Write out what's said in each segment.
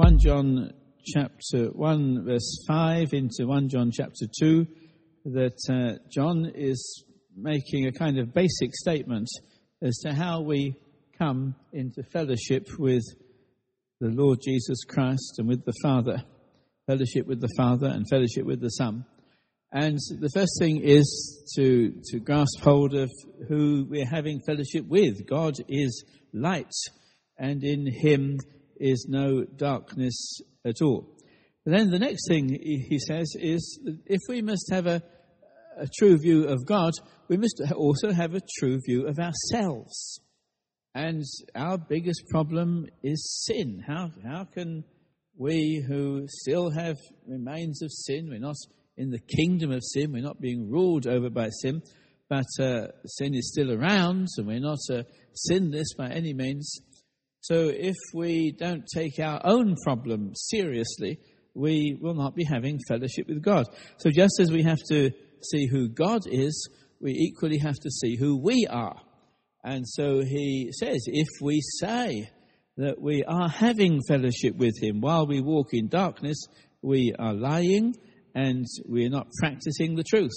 1 John chapter 1 verse 5 into 1 John chapter 2 that John is making a kind of basic statement as to how we come into fellowship with the Lord Jesus Christ and with the Father, fellowship with the Father and fellowship with the Son. And the first thing is to grasp hold of who we're having fellowship with. God is light, and in him is no darkness at all. But then the next thing he says is that if we must have a true view of God, we must also have a true view of ourselves. And our biggest problem is sin. How can we who still have remains of sin, we're not in the kingdom of sin, we're not being ruled over by sin, but sin is still around, and we're not sinless by any means. So if we don't take our own problem seriously, we will not be having fellowship with God. So just as we have to see who God is, we equally have to see who we are. And so he says, if we say that we are having fellowship with him while we walk in darkness, we are lying and we are not practicing the truth.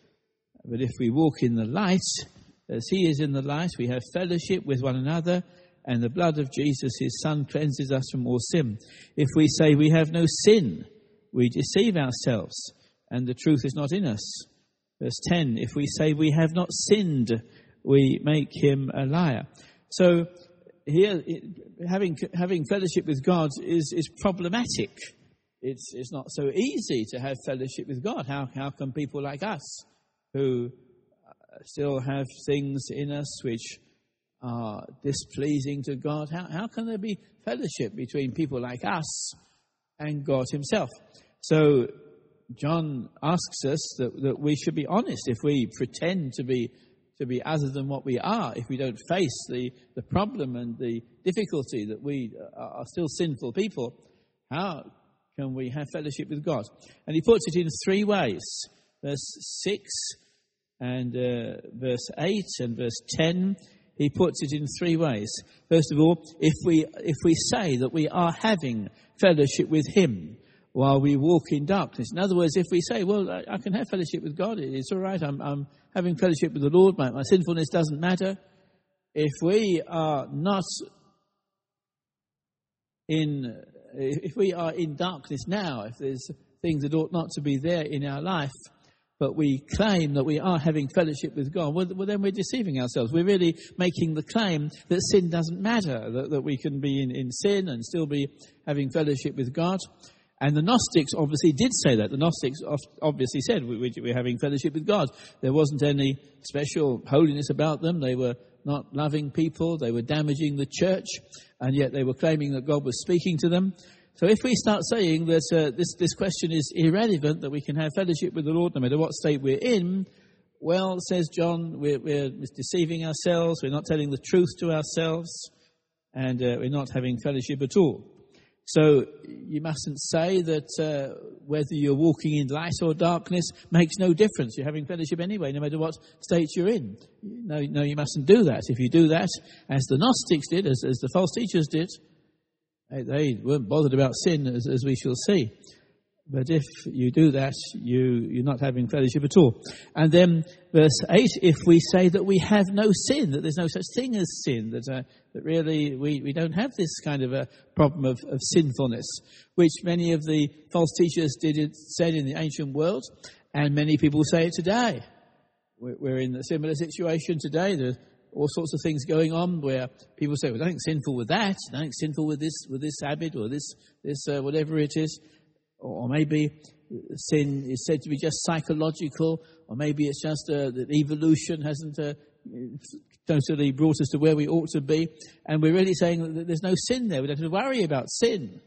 But if we walk in the light, as he is in the light, we have fellowship with one another, and the blood of Jesus, his Son, cleanses us from all sin. If we say we have no sin, we deceive ourselves, and the truth is not in us. Verse 10, if we say we have not sinned, we make him a liar. So here, having fellowship with God is problematic. It's not so easy to have fellowship with God. How can people like us, who still have things in us which are displeasing to God, how can there be fellowship between people like us and God himself? So John asks us that we should be honest. If we pretend to be other than what we are, if we don't face the problem and the difficulty that we are still sinful people, how can we have fellowship with God? And he puts it in three ways. Verse 6 and verse 8 and verse 10, he puts it in three ways. First of all, if we say that we are having fellowship with him while we walk in darkness. In other words, if we say, well, I can have fellowship with God, it's all right, I'm having fellowship with the Lord, my sinfulness doesn't matter. If we are in darkness now, if there's things that ought not to be there in our life, but we claim that we are having fellowship with God, well then we're deceiving ourselves. We're really making the claim that sin doesn't matter, that we can be in sin and still be having fellowship with God. And the Gnostics obviously did say that. The Gnostics obviously said we're having fellowship with God. There wasn't any special holiness about them. They were not loving people. They were damaging the church, and yet they were claiming that God was speaking to them. So if we start saying that this question is irrelevant, that we can have fellowship with the Lord no matter what state we're in, well, says John, we're deceiving ourselves, we're not telling the truth to ourselves, and we're not having fellowship at all. So you mustn't say that whether you're walking in light or darkness makes no difference. You're having fellowship anyway, no matter what state you're in. No, you mustn't do that. If you do that, as the Gnostics did, as the false teachers did, they weren't bothered about sin, as we shall see. But if you do that, you're not having fellowship at all. And then verse 8, if we say that we have no sin, that there's no such thing as sin, that really we don't have this kind of a problem of sinfulness, which many of the false teachers said in the ancient world, and many people say it today. We're in a similar situation today. There's all sorts of things going on where people say, well, nothing sinful with that, nothing sinful with this habit or this whatever it is. Or maybe sin is said to be just psychological, or maybe it's just that evolution hasn't totally brought us to where we ought to be, and we're really saying that there's no sin there. We don't have to worry about sin.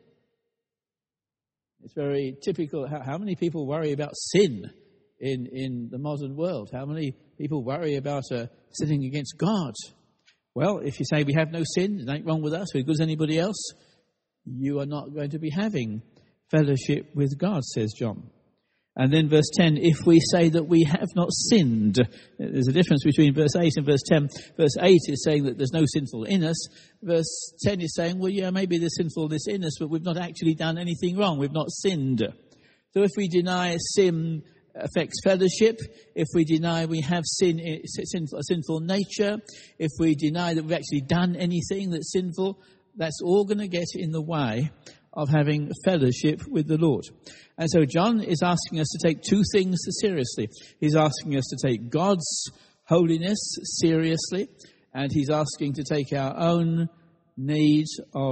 It's very typical. How many people worry about sin in the modern world? How many people worry about sinning against God? Well, if you say we have no sin, there's nothing wrong with us, we're good as anybody else, you are not going to be having fellowship with God, says John. And then verse 10, if we say that we have not sinned. There's a difference between verse 8 and verse 10. Verse 8 is saying that there's no sinful in us. Verse 10 is saying, well, yeah, maybe there's sinfulness in us, but we've not actually done anything wrong. We've not sinned. So if we deny sin affects fellowship, if we deny we have a sinful nature, if we deny that we've actually done anything that's sinful, that's all going to get in the way of having fellowship with the Lord. And so John is asking us to take two things seriously. He's asking us to take God's holiness seriously, and he's asking to take our own need of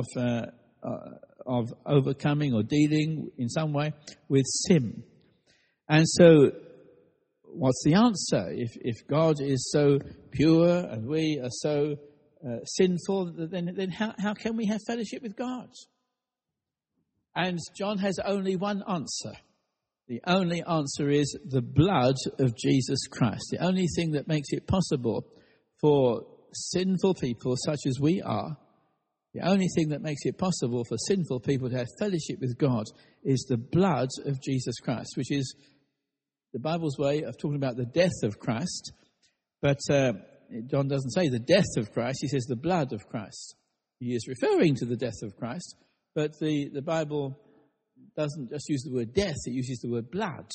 overcoming or dealing in some way with sin. And so what's the answer? If God is so pure and we are so sinful, then how can we have fellowship with God? And John has only one answer. The only answer is the blood of Jesus Christ. The only thing that makes it possible for sinful people such as we are, the only thing that makes it possible for sinful people to have fellowship with God is the blood of Jesus Christ, which is the Bible's way of talking about the death of Christ. But John doesn't say the death of Christ, he says the blood of Christ. He is referring to the death of Christ, but the Bible doesn't just use the word death, it uses the word blood.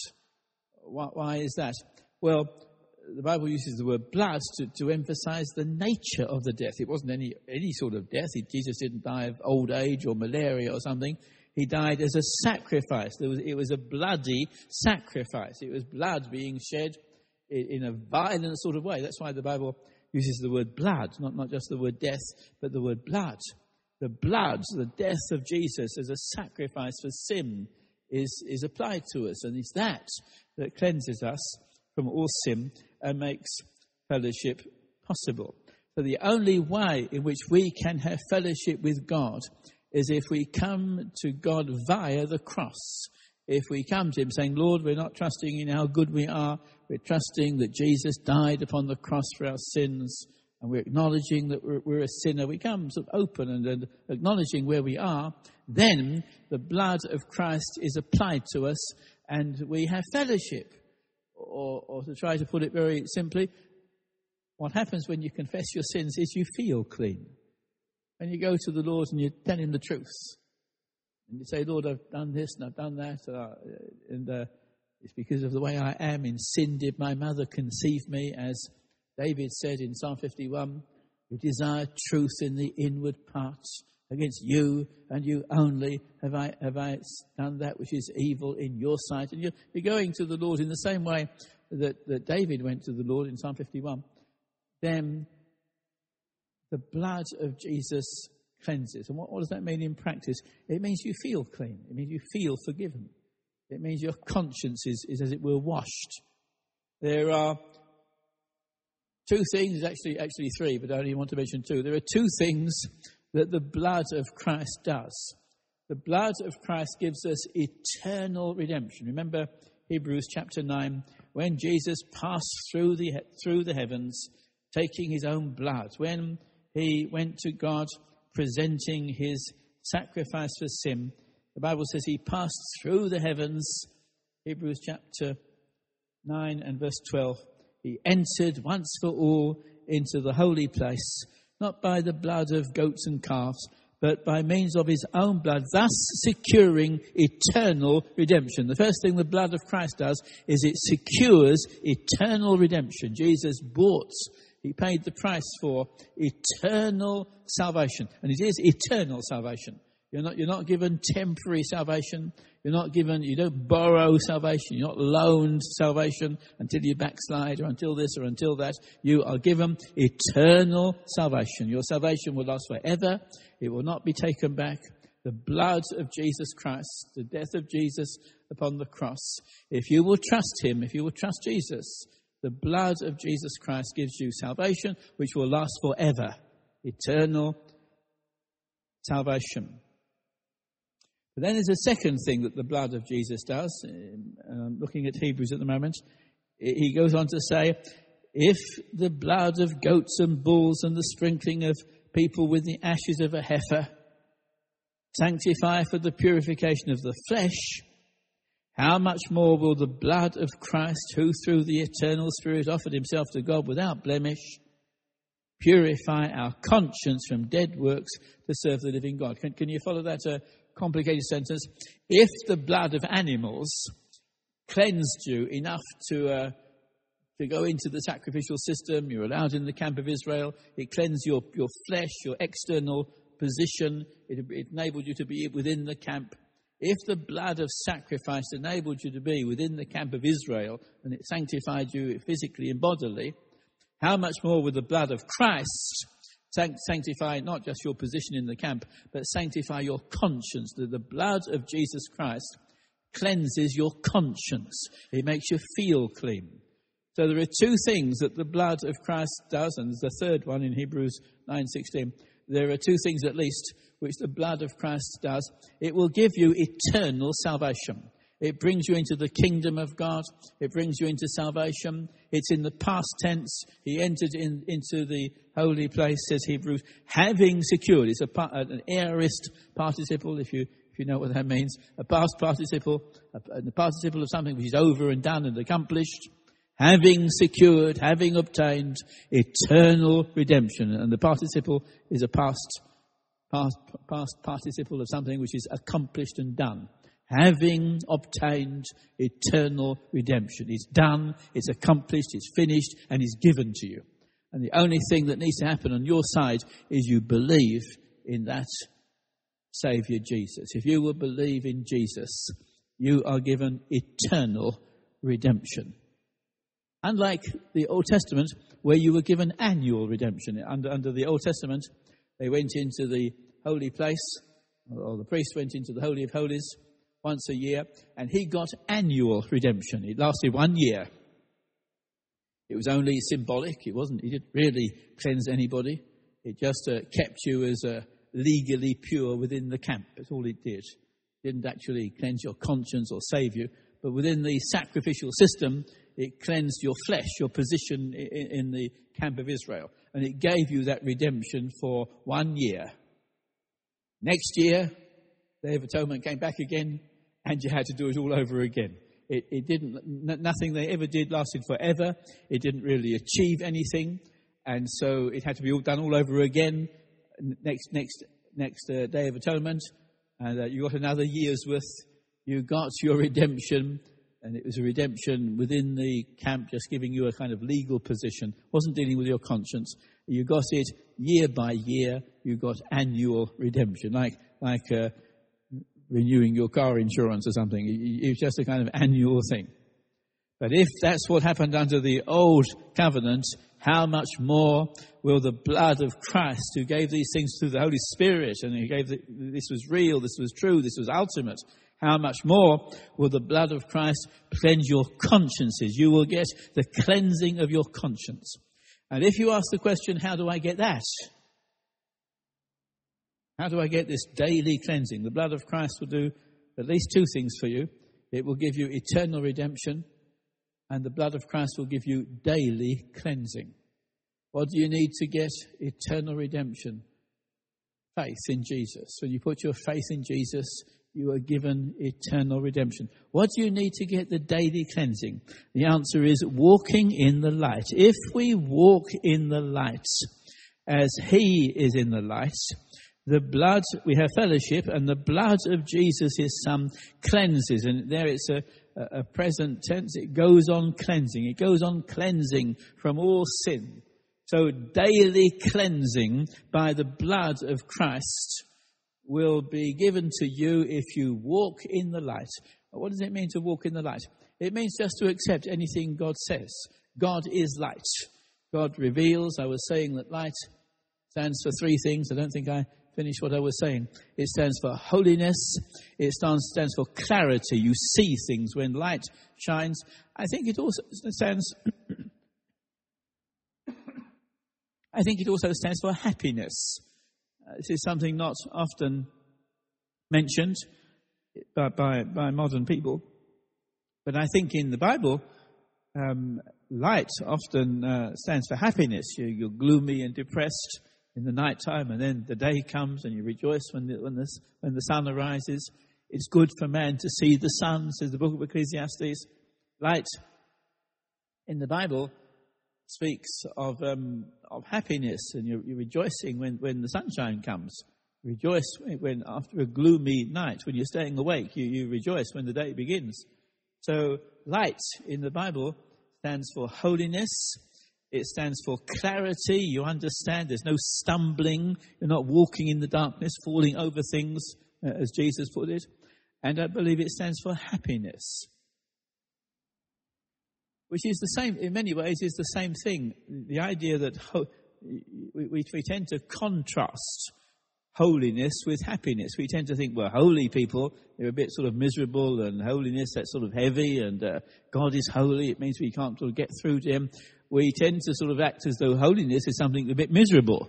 Why is that? Well, the Bible uses the word blood to emphasize the nature of the death. It wasn't any sort of death. Jesus didn't die of old age or malaria or something. He died as a sacrifice. It was a bloody sacrifice. It was blood being shed in a violent sort of way. That's why the Bible uses the word blood, not just the word death, but the word blood. The blood, the death of Jesus as a sacrifice for sin is applied to us. And it's that cleanses us from all sin and makes fellowship possible. So the only way in which we can have fellowship with God is if we come to God via the cross. If we come to him saying, Lord, we're not trusting in how good we are. We're trusting that Jesus died upon the cross for our sins. And we're acknowledging that we're a sinner. We come sort of open and acknowledging where we are. Then the blood of Christ is applied to us and we have fellowship. Or to try to put it very simply, what happens when you confess your sins is you feel clean. When you go to the Lord and you tell him the truth. And you say, Lord, I've done this and I've done that. And it's because of the way I am. In sin did my mother conceive me, as David said in Psalm 51, you desire truth in the inward parts. Against you and you only have I done that which is evil in your sight. And you're going to the Lord in the same way that David went to the Lord in Psalm 51. Then the blood of Jesus cleanses. And what does that mean in practice? It means you feel clean. It means you feel forgiven. It means your conscience is as it were, washed. There are two things, actually three, but I only want to mention two. There are two things that the blood of Christ does. The blood of Christ gives us eternal redemption. Remember Hebrews chapter 9, when Jesus passed through the heavens, taking his own blood, when he went to God presenting his sacrifice for sin, the Bible says he passed through the heavens. Hebrews chapter 9 and verse 12. He entered once for all into the holy place, not by the blood of goats and calves, but by means of his own blood, thus securing eternal redemption. The first thing the blood of Christ does is it secures eternal redemption. Jesus he paid the price for eternal salvation. And it is eternal salvation. You're not given temporary salvation. You don't borrow salvation. You're not loaned salvation until you backslide or until this or until that. You are given eternal salvation. Your salvation will last forever. It will not be taken back. The blood of Jesus Christ, the death of Jesus upon the cross. If you will trust him, if you will trust Jesus, the blood of Jesus Christ gives you salvation, which will last forever. Eternal salvation. But then there's a second thing that the blood of Jesus does. I'm looking at Hebrews at the moment. He goes on to say, if the blood of goats and bulls and the sprinkling of people with the ashes of a heifer sanctify for the purification of the flesh, how much more will the blood of Christ, who through the eternal Spirit offered himself to God without blemish, purify our conscience from dead works to serve the living God? Can you follow that complicated sentence? If the blood of animals cleansed you enough to go into the sacrificial system, you're allowed in the camp of Israel, it cleansed your flesh, your external position, it enabled you to be within the camp. If the blood of sacrifice enabled you to be within the camp of Israel and it sanctified you physically and bodily, how much more would the blood of Christ sanctify not just your position in the camp, but sanctify your conscience? The blood of Jesus Christ cleanses your conscience. It makes you feel clean. So there are two things that the blood of Christ does, and there's the third one in Hebrews 9:16. There are two things at least which the blood of Christ does. It will give you eternal salvation. It brings you into the kingdom of God. It brings you into salvation. It's in the past tense. He entered into the holy place, says Hebrews, having secured. It's an aorist participle, if you know what that means. A past participle, the participle of something which is over and done and accomplished. Having secured, having obtained eternal redemption. And the participle is a past participle of something which is accomplished and done. Having obtained eternal redemption. It's done, it's accomplished, it's finished, and it's given to you. And the only thing that needs to happen on your side is you believe in that Saviour Jesus. If you will believe in Jesus, you are given eternal redemption. Unlike the Old Testament, where you were given annual redemption. Under the Old Testament, they went into the holy place, or the priest went into the Holy of Holies once a year, and he got annual redemption. It lasted 1 year. It was only symbolic. It didn't really cleanse anybody. It just kept you as legally pure within the camp. That's all it did. It didn't actually cleanse your conscience or save you. But within the sacrificial system, it cleansed your flesh, your position in the camp of Israel. And it gave you that redemption for 1 year. Next year, the Day of Atonement came back again, and you had to do it all over again. Nothing they ever did lasted forever. It didn't really achieve anything. And so it had to be all done all over again next Day of Atonement. And you got another year's worth. You got your redemption. And it was a redemption within the camp, just giving you a kind of legal position. Wasn't dealing with your conscience. You got it year by year. You got annual redemption, like renewing your car insurance or something. It was just a kind of annual thing. But if that's what happened under the old covenant, how much more will the blood of Christ, who gave these things through the Holy Spirit, and he gave this was real, this was true, this was ultimate, how much more will the blood of Christ cleanse your consciences? You will get the cleansing of your conscience. And if you ask the question, how do I get that? How do I get this daily cleansing? The blood of Christ will do at least two things for you. It will give you eternal redemption, and the blood of Christ will give you daily cleansing. What do you need to get eternal redemption? Faith in Jesus. When you put your faith in Jesus, you are given eternal redemption. What do you need to get the daily cleansing? The answer is walking in the light. If we walk in the light as he is in the light, the blood, we have fellowship, and the blood of Jesus is some cleanses. And there it's a present tense. It goes on cleansing. It goes on cleansing from all sin. So daily cleansing by the blood of Christ will be given to you if you walk in the light. What does it mean to walk in the light? It means just to accept anything God says. God is light. God reveals. I was saying that light stands for three things. I don't think I finished what I was saying. It stands for holiness. It stands for clarity. You see things when light shines. I think it also stands for happiness. This is something not often mentioned by modern people. But I think in the Bible, light often stands for happiness. You're gloomy and depressed in the night time, and then the day comes and you rejoice when the sun arises. It's good for man to see the sun, says the book of Ecclesiastes. Light in the Bible speaks of happiness, and you're rejoicing when the sunshine comes. Rejoice when after a gloomy night, when you're staying awake, you rejoice when the day begins. So light in the Bible stands for holiness. It stands for clarity. You understand there's no stumbling. You're not walking in the darkness, falling over things, as Jesus put it. And I believe it stands for happiness, which is the same, in many ways, is the same thing. The idea that we tend to contrast holiness with happiness. We tend to think, well, holy people, they're a bit sort of miserable, and holiness, that's sort of heavy, and God is holy. It means we can't sort of get through to him. We tend to sort of act as though holiness is something a bit miserable.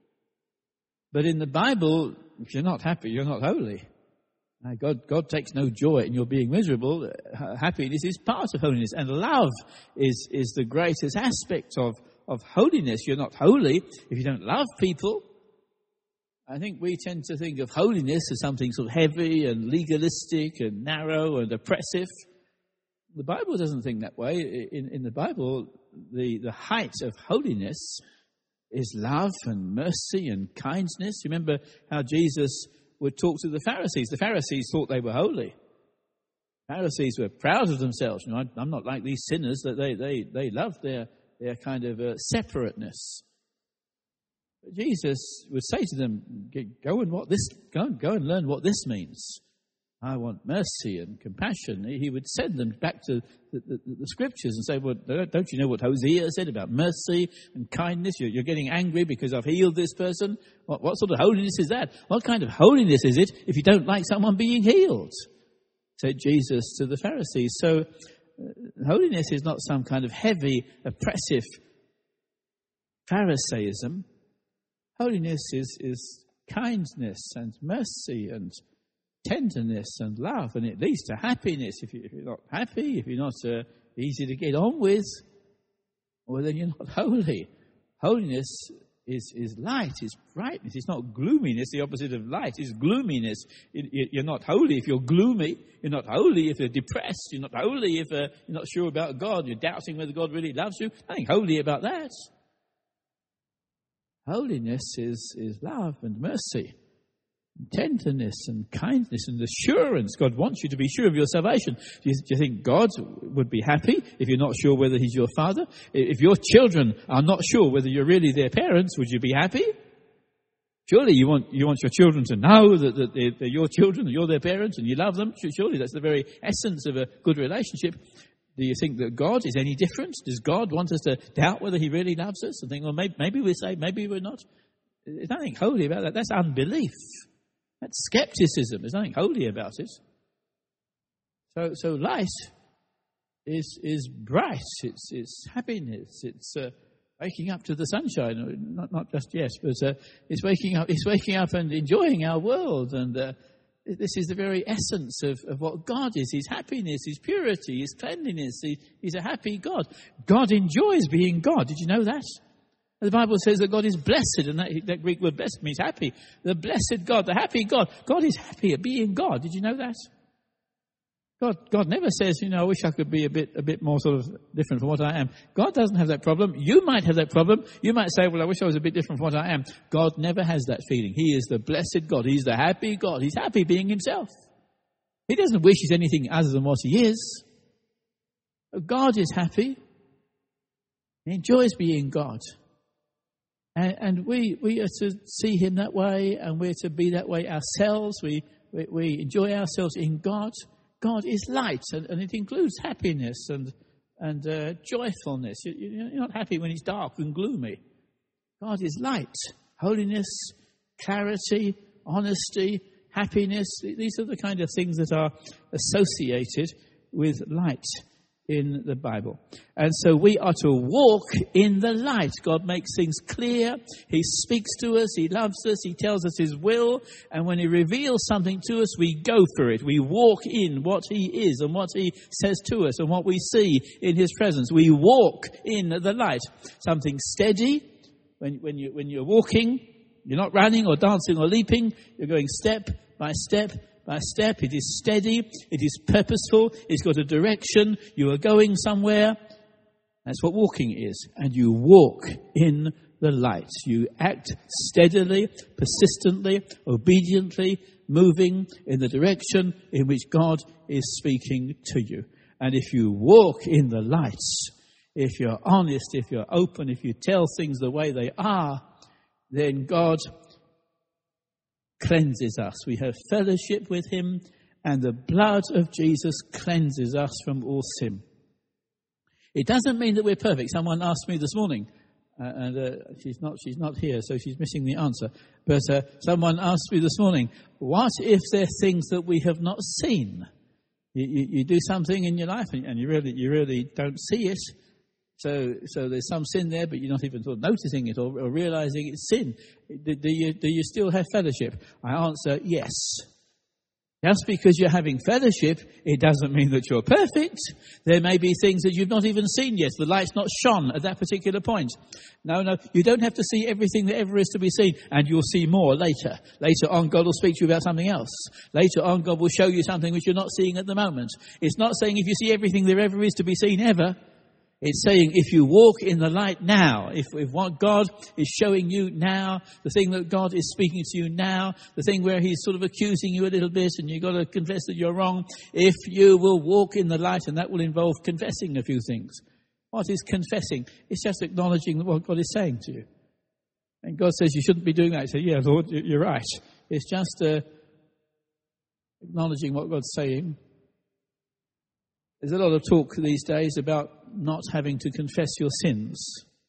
But in the Bible, if you're not happy, you're not holy. God takes no joy in your being miserable. Happiness is part of holiness, and love is the greatest aspect of holiness. You're not holy if you don't love people. I think we tend to think of holiness as something sort of heavy and legalistic and narrow and oppressive. The Bible doesn't think that way. In the Bible, the height of holiness is love and mercy and kindness. Remember how Jesus would talk to the Pharisees. The Pharisees thought they were holy. Pharisees were proud of themselves. You know, I'm not like these sinners. That they loved their kind of separateness. But Jesus would say to them, go and learn what this means. I want mercy and compassion. He would send them back to the scriptures and say, well, don't you know what Hosea said about mercy and kindness? You're getting angry because I've healed this person. What sort of holiness is that? What kind of holiness is it if you don't like someone being healed? Said Jesus to the Pharisees. So holiness is not some kind of heavy, oppressive Pharisaism. Holiness is kindness and mercy and tenderness and love, and it leads to happiness. If you're not happy, if you're not easy to get on with, well, then you're not holy. Holiness is light, is brightness. It's not gloominess. The opposite of light is gloominess. You're not holy if you're gloomy. You're not holy if you're depressed. You're not holy if you're not sure about God. You're doubting whether God really loves you. Nothing holy about that. Holiness is love and mercy, and tenderness and kindness and assurance. God wants you to be sure of your salvation. Do you think God would be happy if you're not sure whether he's your father? If your children are not sure whether you're really their parents, would you be happy? Surely you want your children to know that they're your children, that you're their parents, and you love them. Surely that's the very essence of a good relationship. Do you think that God is any different? Does God want us to doubt whether he really loves us and think, well, maybe we're saved, maybe we're not? There's nothing holy about that. That's unbelief. That's skepticism. There's nothing holy about it. So light is bright. It's happiness. It's waking up to the sunshine. Not just yet, but it's waking up. It's waking up and enjoying our world. And this is the very essence of what God is. His happiness, his purity, his cleanliness. He's a happy God. God enjoys being God. Did you know that? The Bible says that God is blessed, and that Greek word blessed means happy. The blessed God, the happy God. God is happy at being God. Did you know that? God never says, I wish I could be a bit more sort of different from what I am. God doesn't have that problem. You might have that problem. You might say, well, I wish I was a bit different from what I am. God never has that feeling. He is the blessed God. He's the happy God. He's happy being himself. He doesn't wish he's anything other than what he is. God is happy. He enjoys being God. And we are to see him that way, and we're to be that way ourselves. We enjoy ourselves in God. God is light, and it includes happiness and joyfulness. You're not happy when it's dark and gloomy. God is light, holiness, clarity, honesty, happiness. These are the kind of things that are associated with light in the Bible. And so we are to walk in the light. God makes things clear. He speaks to us. He loves us. He tells us his will. And when he reveals something to us, we go for it. We walk in what he is and what he says to us and what we see in his presence. We walk in the light. Something steady. When you're walking, you're not running or dancing or leaping. You're going step by step by step. It is steady. It is purposeful. It's got a direction. You are going somewhere. That's what walking is. And you walk in the light. You act steadily, persistently, obediently, moving in the direction in which God is speaking to you. And if you walk in the light, if you're honest, if you're open, if you tell things the way they are, then God cleanses us. We have fellowship with him, and the blood of Jesus cleanses us from all sin. It doesn't mean that we're perfect. Someone asked me this morning, she's not here, so she's missing the answer. But someone asked me this morning, what if there are things that we have not seen? You do something in your life and you really don't see it. So there's some sin there, but you're not even sort of noticing it or realizing it's sin. Do you still have fellowship? I answer yes. Just because you're having fellowship, it doesn't mean that you're perfect. There may be things that you've not even seen yet. The light's not shone at that particular point. No, you don't have to see everything that ever is to be seen, and you'll see more later. Later on, God will speak to you about something else. Later on, God will show you something which you're not seeing at the moment. It's not saying if you see everything there ever is to be seen ever. It's saying if you walk in the light now, if what God is showing you now, the thing that God is speaking to you now, the thing where he's sort of accusing you a little bit and you've got to confess that you're wrong, if you will walk in the light, and that will involve confessing a few things. What is confessing? It's just acknowledging what God is saying to you. And God says you shouldn't be doing that. You say, yeah, Lord, you're right. It's just acknowledging what God's saying. There's a lot of talk these days about not having to confess your sins.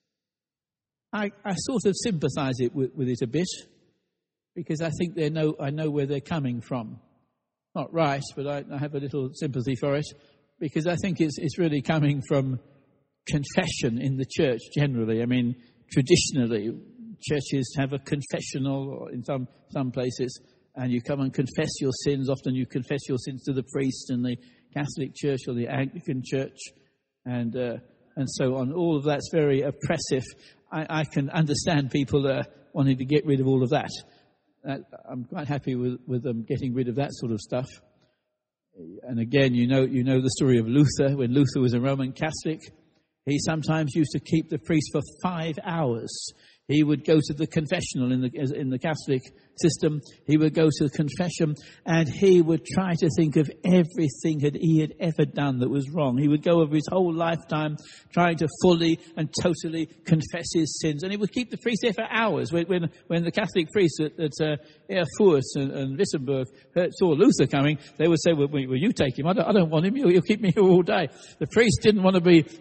I sort of sympathize with it a bit, because I think I know where they're coming from. Not right, but I have a little sympathy for it, because I think it's really coming from confession in the church generally. I mean, traditionally, churches have a confessional in some places, and you come and confess your sins. Often you confess your sins to the priest in the Catholic Church or the Anglican Church, and so on. All of that's very oppressive. I can understand people wanting to get rid of all of that. I'm quite happy with them getting rid of that sort of stuff. And again, you know the story of Luther. When Luther was a Roman Catholic, he sometimes used to keep the priest for 5 hours. He would go to the confessional in the Catholic system. He would go to the confession, and he would try to think of everything that he had ever done that was wrong. He would go over his whole lifetime trying to fully and totally confess his sins. And he would keep the priest there for hours. When the Catholic priests at Erfurt and Wittenberg saw Luther coming, they would say, well, you take him. I don't want him. He'll keep me here all day. The priest didn't want to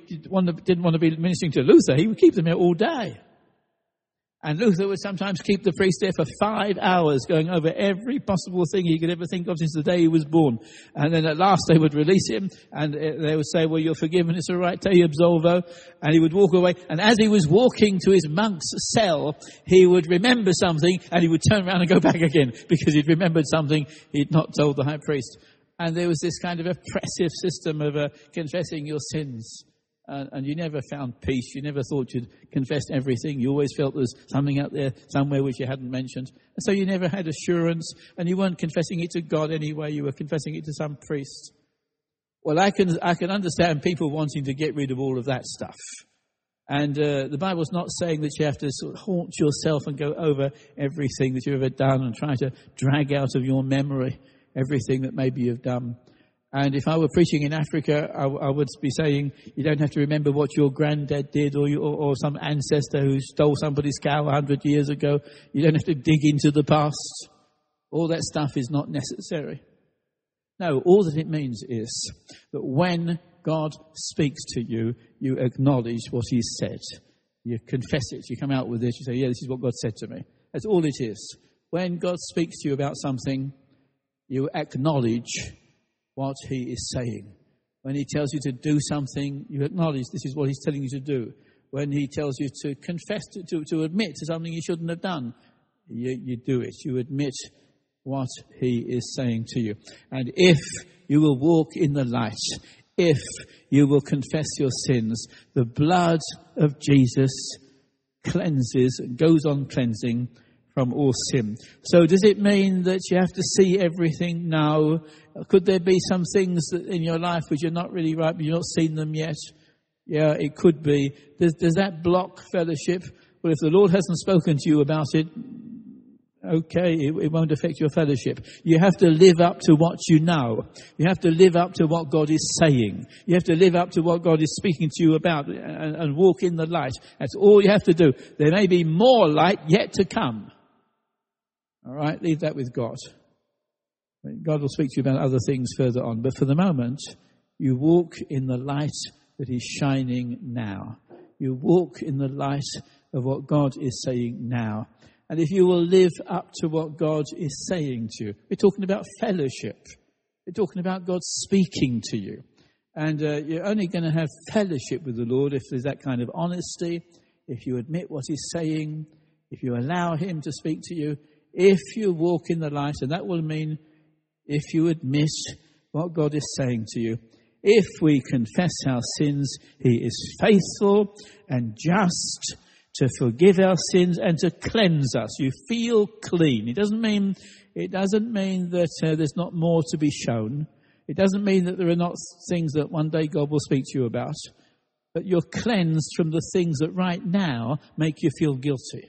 be ministering to Luther. He would keep them here all day. And Luther would sometimes keep the priest there for 5 hours, going over every possible thing he could ever think of since the day he was born. And then at last they would release him, and they would say, well, you're forgiven, it's all right, te absolvo. And he would walk away. And as he was walking to his monk's cell, he would remember something, and he would turn around and go back again, because he'd remembered something he'd not told the high priest. And there was this kind of oppressive system of confessing your sins. And you never found peace. You never thought you'd confessed everything. You always felt there's something out there somewhere which you hadn't mentioned. And so you never had assurance, and you weren't confessing it to God anyway. You were confessing it to some priest. Well, I can understand people wanting to get rid of all of that stuff. And the Bible's not saying that you have to sort of haunt yourself and go over everything that you've ever done and try to drag out of your memory everything that maybe you've done. And if I were preaching in Africa, I would be saying you don't have to remember what your granddad did or some ancestor who stole somebody's cow 100 years ago. You don't have to dig into the past. All that stuff is not necessary. No, all that it means is that when God speaks to you, you acknowledge what he said. You confess it. You come out with it. You say, yeah, this is what God said to me. That's all it is. When God speaks to you about something, you acknowledge what he is saying. When he tells you to do something, you acknowledge this is what he's telling you to do. When he tells you to confess, to admit to something you shouldn't have done, you do it. You admit what he is saying to you. And if you will walk in the light, if you will confess your sins, the blood of Jesus cleanses, goes on cleansing from all sin. So does it mean that you have to see everything? No. Could there be some things that in your life which are not really right, but you've not seen them yet? Yeah, it could be. Does that block fellowship? Well, if the Lord hasn't spoken to you about it, okay, it won't affect your fellowship. You have to live up to what you know. You have to live up to what God is saying. You have to live up to what God is speaking to you about and walk in the light. That's all you have to do. There may be more light yet to come. All right, leave that with God. God will speak to you about other things further on. But for the moment, you walk in the light that is shining now. You walk in the light of what God is saying now. And if you will live up to what God is saying to you, we're talking about fellowship. We're talking about God speaking to you. And you're only going to have fellowship with the Lord if there's that kind of honesty, if you admit what He's saying, if you allow Him to speak to you, if you walk in the light, and that will mean if you admit what God is saying to you. If we confess our sins, He is faithful and just to forgive our sins and to cleanse us. You feel clean. It doesn't mean that there's not more to be shown. It doesn't mean that there are not things that one day God will speak to you about. But you're cleansed from the things that right now make you feel guilty.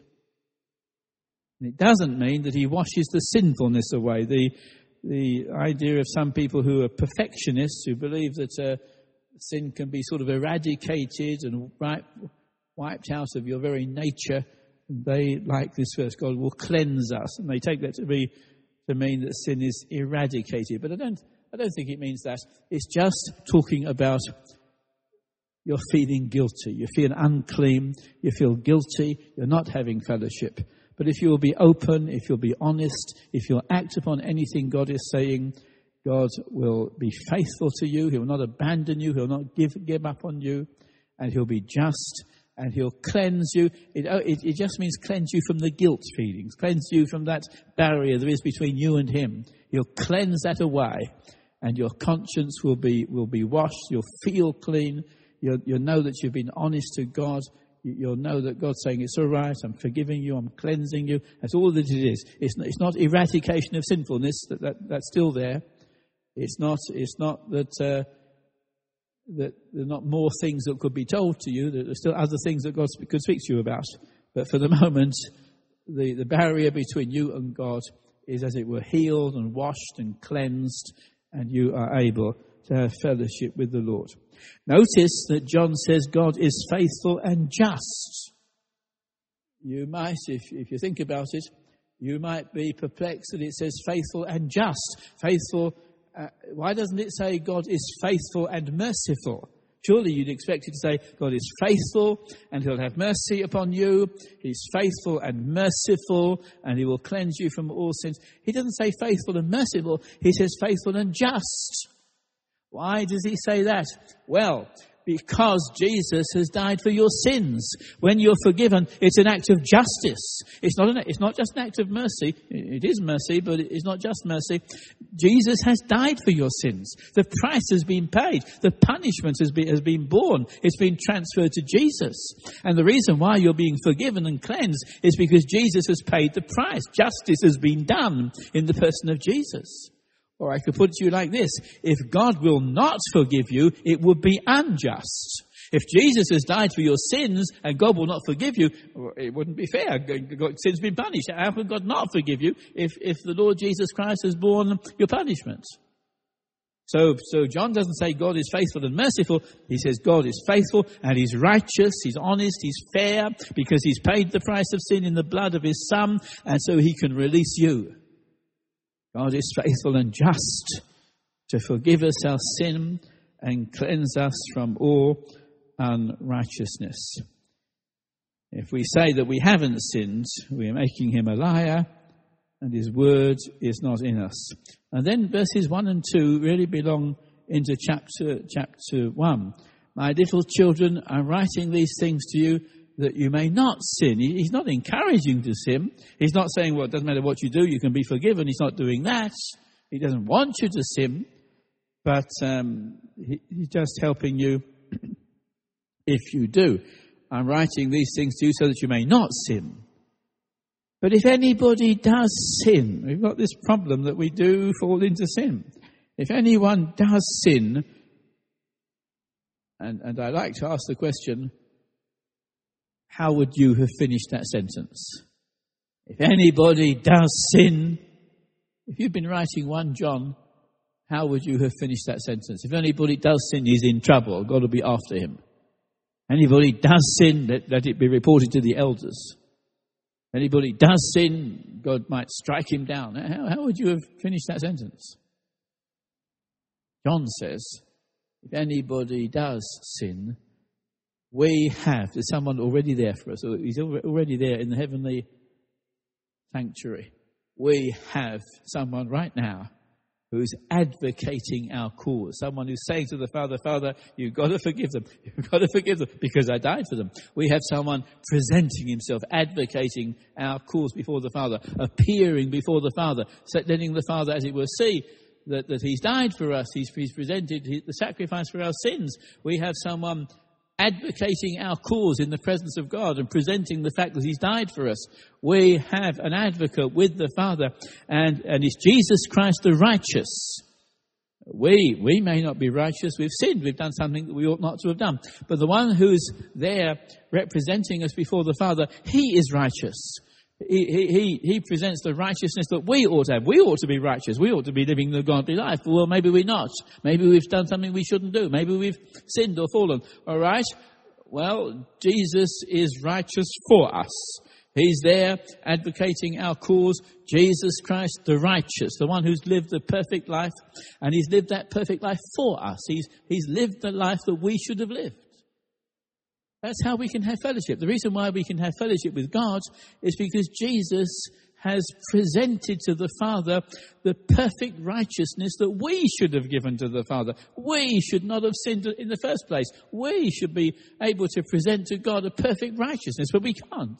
And it doesn't mean that He washes the sinfulness away. The idea of some people who are perfectionists, who believe that sin can be sort of eradicated and wiped out of your very nature, they, like this verse, God will cleanse us, and they take that to mean that sin is eradicated. But I don't think it means that. It's just talking about you're feeling guilty, you feel unclean, you feel guilty, you're not having fellowship. But if you'll be open, if you'll be honest, if you'll act upon anything God is saying, God will be faithful to you. He will not abandon you. He'll not give up on you, and He'll be just. And He'll cleanse you. It just means cleanse you from the guilt feelings. Cleanse you from that barrier there is between you and Him. He'll cleanse that away. And your conscience will be washed. You'll feel clean. You'll know that you've been honest to God. You'll know that God's saying, it's all right, I'm forgiving you, I'm cleansing you. That's all that it is. It's not eradication of sinfulness. That's still there. It's not that... that there are not more things that could be told to you, that there are still other things that God could speak to you about. But for the moment, the barrier between you and God is, as it were, healed and washed and cleansed, and you are able to have fellowship with the Lord. Notice that John says God is faithful and just. You might, if you think about it, you might be perplexed that it says faithful and just. Faithful. Why doesn't it say God is faithful and merciful? Surely you'd expect it to say God is faithful and He'll have mercy upon you. He's faithful and merciful and He will cleanse you from all sins. He doesn't say faithful and merciful. He says faithful and just. Why does He say that? Well, because Jesus has died for your sins. When you're forgiven, it's an act of justice. It's not just an act of mercy. It is mercy, but it's not just mercy. Jesus has died for your sins. The price has been paid. The punishment has been borne. It's been transferred to Jesus. And the reason why you're being forgiven and cleansed is because Jesus has paid the price. Justice has been done in the person of Jesus. Or I could put it to you like this. If God will not forgive you, it would be unjust. If Jesus has died for your sins and God will not forgive you, it wouldn't be fair. Sin's been punished. How can God not forgive you if the Lord Jesus Christ has borne your punishment? So John doesn't say God is faithful and merciful. He says God is faithful and He's righteous, He's honest, He's fair, because He's paid the price of sin in the blood of His Son, and so He can release you. God is faithful and just to forgive us our sin and cleanse us from all unrighteousness. If we say that we haven't sinned, we are making Him a liar, and His word is not in us. And then verses 1 and 2 really belong into chapter 1. My little children, I'm writing these things to you that you may not sin. He's not encouraging to sin. He's not saying, well, it doesn't matter what you do, you can be forgiven. He's not doing that. He doesn't want you to sin, but he's just helping you if you do. I'm writing these things to you so that you may not sin. But if anybody does sin, we've got this problem that we do fall into sin. If anyone does sin, and I like to ask the question, how would you have finished that sentence? If anybody does sin, if you've been writing 1 John, how would you have finished that sentence? If anybody does sin, he's in trouble. God will be after him. Anybody does sin, let it be reported to the elders. Anybody does sin, God might strike him down. How would you have finished that sentence? John says, if anybody does sin, there's someone already there for us. He's already there in the heavenly sanctuary. We have someone right now who's advocating our cause. Someone who's saying to the Father, Father, you've got to forgive them. You've got to forgive them because I died for them. We have someone presenting himself, advocating our cause before the Father, appearing before the Father, letting the Father, as it were, see that he's died for us. He's presented the sacrifice for our sins. We have someone advocating our cause in the presence of God and presenting the fact that he's died for us. We have an advocate with the Father, and it's Jesus Christ the righteous. We may not be righteous. We've sinned. We've done something that we ought not to have done. But the one who's there representing us before the Father, he is righteous. He presents the righteousness that we ought to have. We ought to be righteous. We ought to be living the godly life. Well, maybe we're not. Maybe we've done something we shouldn't do. Maybe we've sinned or fallen. All right? Well, Jesus is righteous for us. He's there advocating our cause. Jesus Christ, the righteous, the one who's lived the perfect life, and he's lived that perfect life for us. He's lived the life that we should have lived. That's how we can have fellowship. The reason why we can have fellowship with God is because Jesus has presented to the Father the perfect righteousness that we should have given to the Father. We should not have sinned in the first place. We should be able to present to God a perfect righteousness, but we can't.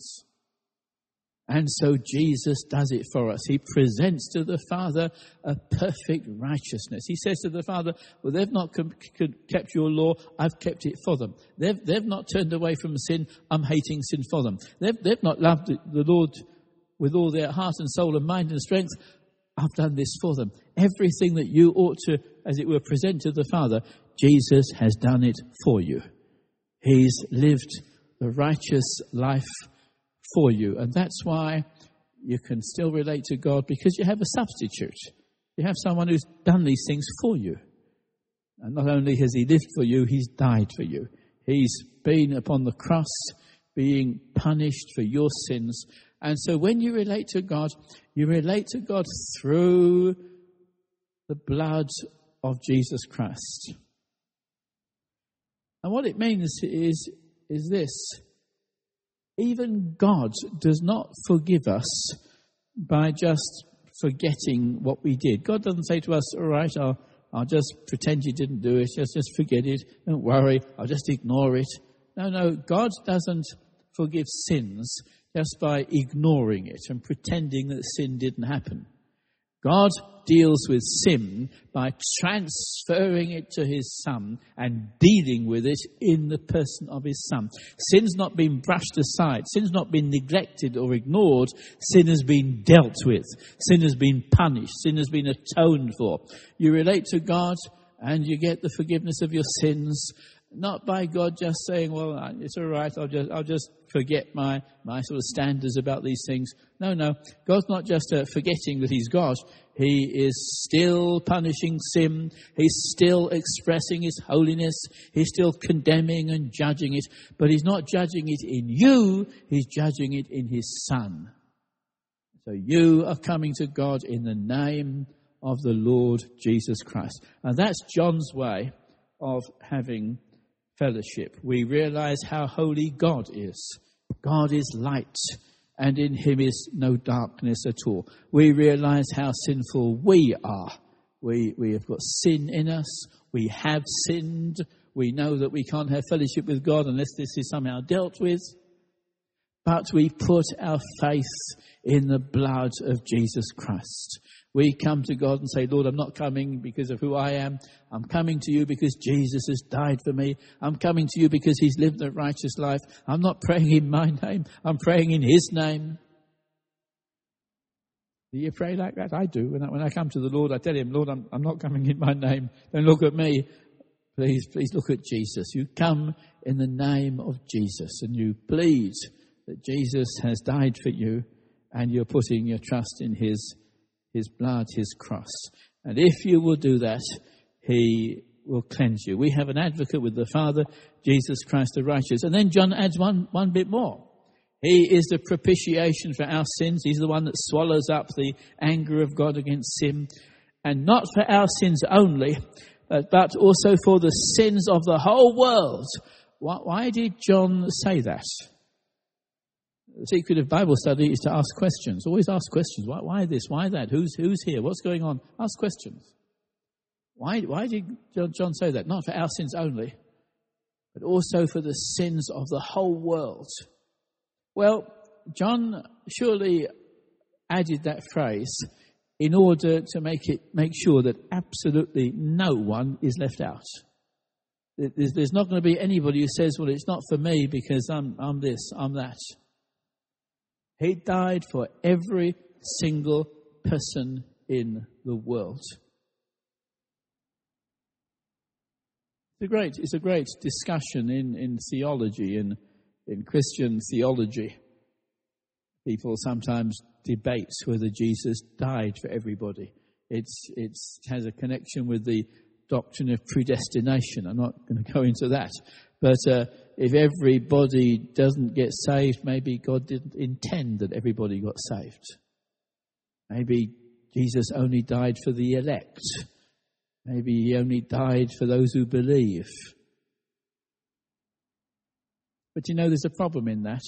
And so Jesus does it for us. He presents to the Father a perfect righteousness. He says to the Father, well, they've not kept your law, I've kept it for them. They've not turned away from sin, I'm hating sin for them. They've not loved the Lord with all their heart and soul and mind and strength, I've done this for them. Everything that you ought to, as it were, present to the Father, Jesus has done it for you. He's lived the righteous life for you. And that's why you can still relate to God, because you have a substitute. You have someone who's done these things for you. And not only has he lived for you, he's died for you. He's been upon the cross being punished for your sins. And so when you relate to God, you relate to God through the blood of Jesus Christ. And what it means is this. Even God does not forgive us by just forgetting what we did. God doesn't say to us, all right, I'll just pretend you didn't do it. Just forget it. Don't worry. I'll just ignore it. No. God doesn't forgive sins just by ignoring it and pretending that sin didn't happen. God deals with sin by transferring it to his Son and dealing with it in the person of his Son. Sin's not been brushed aside. Sin's not been neglected or ignored. Sin has been dealt with. Sin has been punished. Sin has been atoned for. You relate to God and you get the forgiveness of your sins, not by God just saying, well, it's all right, I'll just forget my sort of standards about these things. No. God's not just forgetting that he's God. He is still punishing sin. He's still expressing his holiness. He's still condemning and judging it. But he's not judging it in you. He's judging it in his Son. So you are coming to God in the name of the Lord Jesus Christ. And that's John's way of having fellowship. We realize how holy God is. God is light, and in him is no darkness at all. We realize how sinful we are. We have got sin in us. We have sinned. We know that we can't have fellowship with God unless this is somehow dealt with. But we put our faith in the blood of Jesus Christ. We come to God and say, Lord, I'm not coming because of who I am. I'm coming to you because Jesus has died for me. I'm coming to you because he's lived a righteous life. I'm not praying in my name. I'm praying in his name. Do you pray like that? I do. When I come to the Lord, I tell him, Lord, I'm not coming in my name. Don't look at me. Please look at Jesus. You come in the name of Jesus and you plead that Jesus has died for you and you're putting your trust in his blood, his cross. And if you will do that, he will cleanse you. We have an advocate with the Father, Jesus Christ the righteous. And then John adds one bit more. He is the propitiation for our sins. He's the one that swallows up the anger of God against sin. And not for our sins only, but also for the sins of the whole world. Why did John say that? The secret of Bible study is to ask questions. Always ask questions. Why this? Why that? Who's here? What's going on? Ask questions. Why did John say that? Not for our sins only, but also for the sins of the whole world. Well, John surely added that phrase in order to make sure that absolutely no one is left out. There's not going to be anybody who says, well, it's not for me because I'm this, I'm that. He died for every single person in the world. It's a great discussion in theology, in Christian theology. People sometimes debate whether Jesus died for everybody. It has a connection with the doctrine of predestination. I'm not going to go into that. But if everybody doesn't get saved, maybe God didn't intend that everybody got saved. Maybe Jesus only died for the elect. Maybe he only died for those who believe. But there's a problem in that.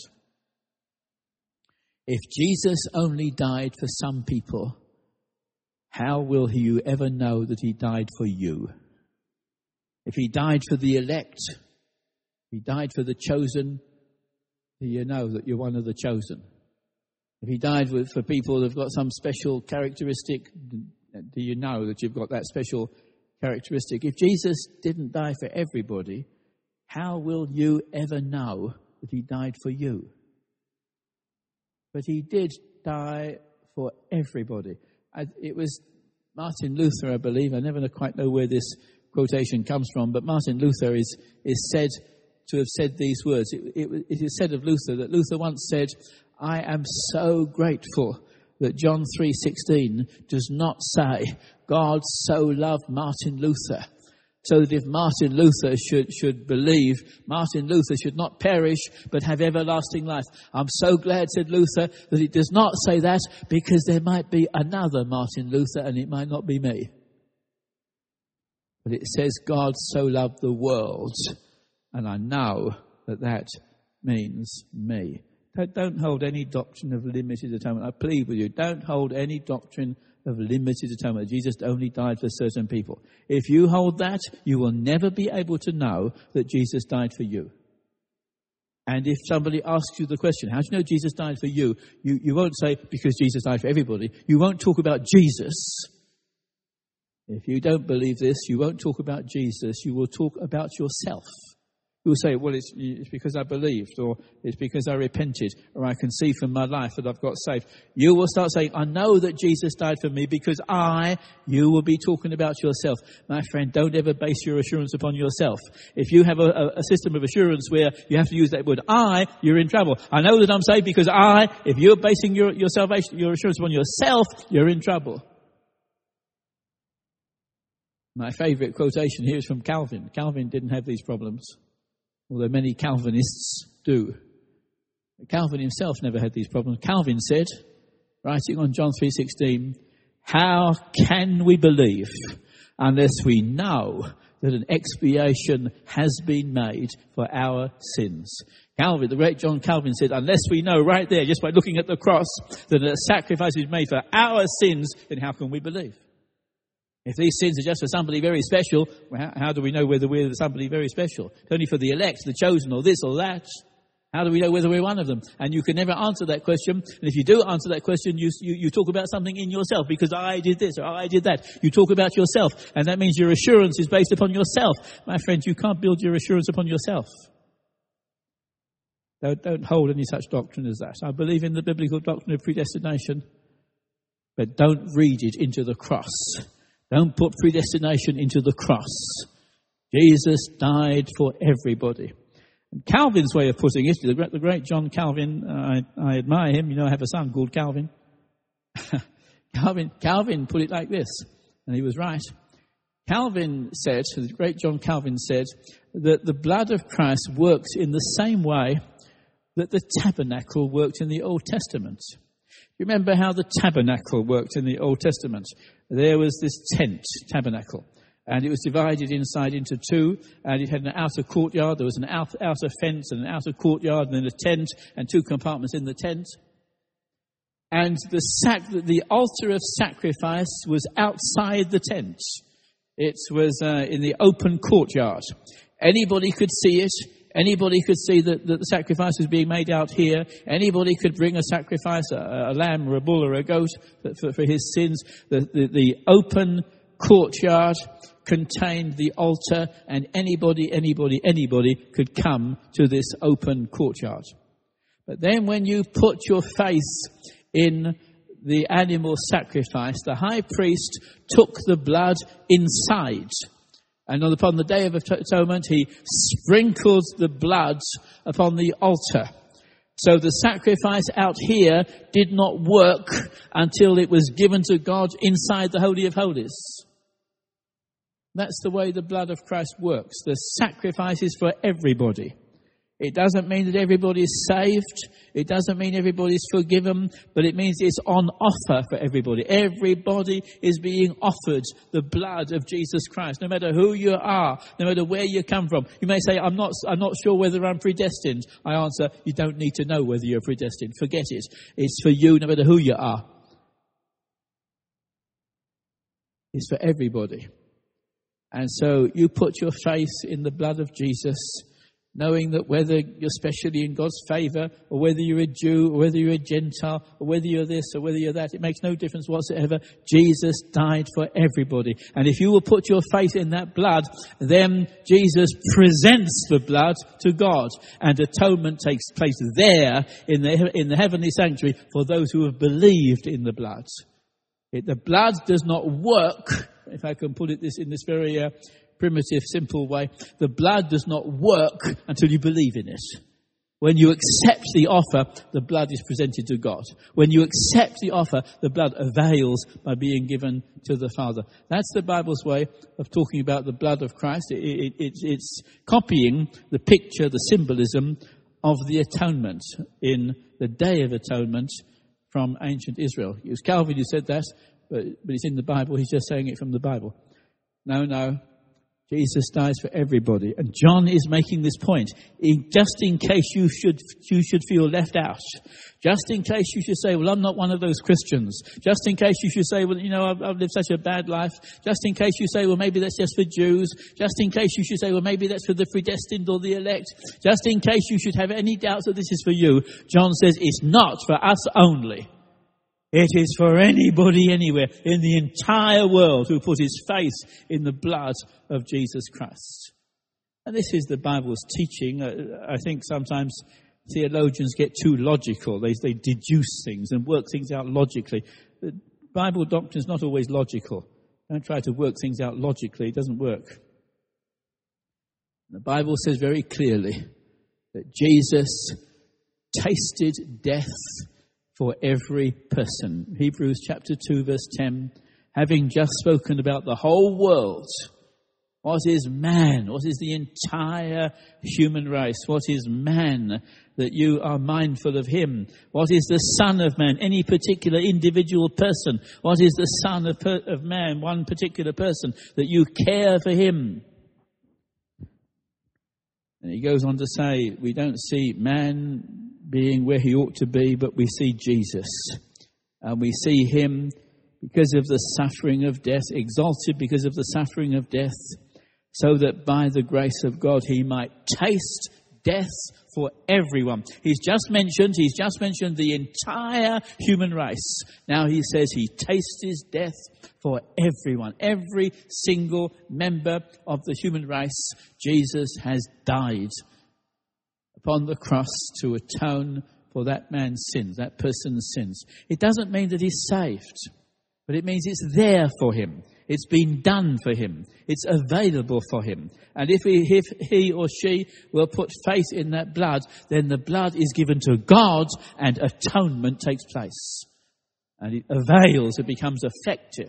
If Jesus only died for some people, how will you ever know that he died for you? If he died for the elect, if he died for the chosen, do you know that you're one of the chosen? If he died for people that have got some special characteristic, do you know that you've got that special characteristic? If Jesus didn't die for everybody, how will you ever know that he died for you? But he did die for everybody. It was Martin Luther, I believe. I never quite know where this quotation comes from, but Martin Luther is said to have said these words. It is said of Luther that Luther once said, I am so grateful that John 3:16 does not say, God so loved Martin Luther, so that if Martin Luther should believe, Martin Luther should not perish, but have everlasting life. I'm so glad, said Luther, that it does not say that, because there might be another Martin Luther, and it might not be me. But it says, God so loved the world, and I know that means me. Don't hold any doctrine of limited atonement. I plead with you, don't hold any doctrine of limited atonement. Jesus only died for certain people. If you hold that, you will never be able to know that Jesus died for you. And if somebody asks you the question, how do you know Jesus died for you? You won't say, because Jesus died for everybody. You won't talk about Jesus. If you don't believe this, you won't talk about Jesus. You will talk about yourself. You will say, well, it's because I believed, or it's because I repented, or I can see from my life that I've got saved. You will start saying, I know that Jesus died for me because you will be talking about yourself. My friend, don't ever base your assurance upon yourself. If you have a system of assurance where you have to use that word you're in trouble. I know that I'm saved because if you're basing your salvation, your assurance upon yourself, you're in trouble. My favorite quotation here is from Calvin. Calvin didn't have these problems, although many Calvinists do. Calvin himself never had these problems. Calvin said, writing on John 3:16, how can we believe unless we know that an expiation has been made for our sins? Calvin, the great John Calvin said, unless we know right there, just by looking at the cross, that a sacrifice is made for our sins, then how can we believe? If these sins are just for somebody very special, how do we know whether we're somebody very special? It's only for the elect, the chosen, or this or that. How do we know whether we're one of them? And you can never answer that question. And if you do answer that question, you talk about something in yourself, because I did this or I did that. You talk about yourself, and that means your assurance is based upon yourself. My friends, you can't build your assurance upon yourself. Don't hold any such doctrine as that. I believe in the biblical doctrine of predestination. But don't read it into the cross. Don't put predestination into the cross. Jesus died for everybody. And Calvin's way of putting it, the great John Calvin, I admire him. You know, I have a son called Calvin. Calvin put it like this, and he was right. Calvin said, the great John Calvin said, that the blood of Christ works in the same way that the tabernacle worked in the Old Testament. You remember how the tabernacle worked in the Old Testament? There was this tent, tabernacle, and it was divided inside into two, and it had an outer courtyard. There was an outer fence and an outer courtyard, and then a tent, and two compartments in the tent. And the altar of sacrifice was outside the tent. It was in the open courtyard. Anybody could see it. Anybody could see that the sacrifice was being made out here. Anybody could bring a sacrifice, a lamb or a bull or a goat for his sins. The open courtyard contained the altar, and anybody could come to this open courtyard. But then when you put your face in the animal sacrifice, the high priest took the blood inside. And upon the Day of Atonement, he sprinkled the blood upon the altar. So the sacrifice out here did not work until it was given to God inside the Holy of Holies. That's the way the blood of Christ works. The sacrifice is for everybody. It doesn't mean that everybody is saved. It doesn't mean everybody is forgiven, but it means it's on offer for everybody. Everybody is being offered the blood of Jesus Christ, no matter who you are, no matter where you come from. You may say, I'm not sure whether I'm predestined. I answer, you don't need to know whether you're predestined. Forget it. It's for you, no matter who you are. It's for everybody. And so you put your faith in the blood of Jesus, knowing that whether you're specially in God's favour, or whether you're a Jew, or whether you're a Gentile, or whether you're this, or whether you're that, it makes no difference whatsoever. Jesus died for everybody. And if you will put your faith in that blood, then Jesus presents the blood to God. And atonement takes place there in the heavenly sanctuary for those who have believed in the blood. The blood does not work, if I can put it in this very primitive, simple way. The blood does not work until you believe in it. When you accept the offer, the blood is presented to God. When you accept the offer, the blood avails by being given to the Father. That's the Bible's way of talking about the blood of Christ. It's copying the picture, the symbolism of the atonement in the Day of Atonement from ancient Israel. It was Calvin who said that, but it's in the Bible. He's just saying it from the Bible. No. Jesus dies for everybody. And John is making this point. Just in case you should feel left out. Just in case you should say, well, I'm not one of those Christians. Just in case you should say, well, I've lived such a bad life. Just in case you say, well, maybe that's just for Jews. Just in case you should say, well, maybe that's for the predestined or the elect. Just in case you should have any doubts that this is for you. John says it's not for us only. It is for anybody, anywhere, in the entire world who put his faith in the blood of Jesus Christ. And this is the Bible's teaching. I think sometimes theologians get too logical. They deduce things and work things out logically. The Bible doctrine is not always logical. Don't try to work things out logically. It doesn't work. The Bible says very clearly that Jesus tasted death for every person. Hebrews chapter 2 verse 10, having just spoken about the whole world. What is man? What is the entire human race? What is man that you are mindful of him? What is the Son of Man? Any particular individual person. What is the Son of Man? One particular person that you care for him. And he goes on to say, we don't see man being where he ought to be, but we see Jesus. And we see him because of the suffering of death, exalted because of the suffering of death, so that by the grace of God he might taste death for everyone. He's just mentioned the entire human race. Now he says he tastes death for everyone. Every single member of the human race, Jesus has died upon the cross to atone for that man's sins, that person's sins. It doesn't mean that he's saved. But it means it's there for him. It's been done for him. It's available for him. And if he or she will put faith in that blood, then the blood is given to God and atonement takes place. And it avails, it becomes effective.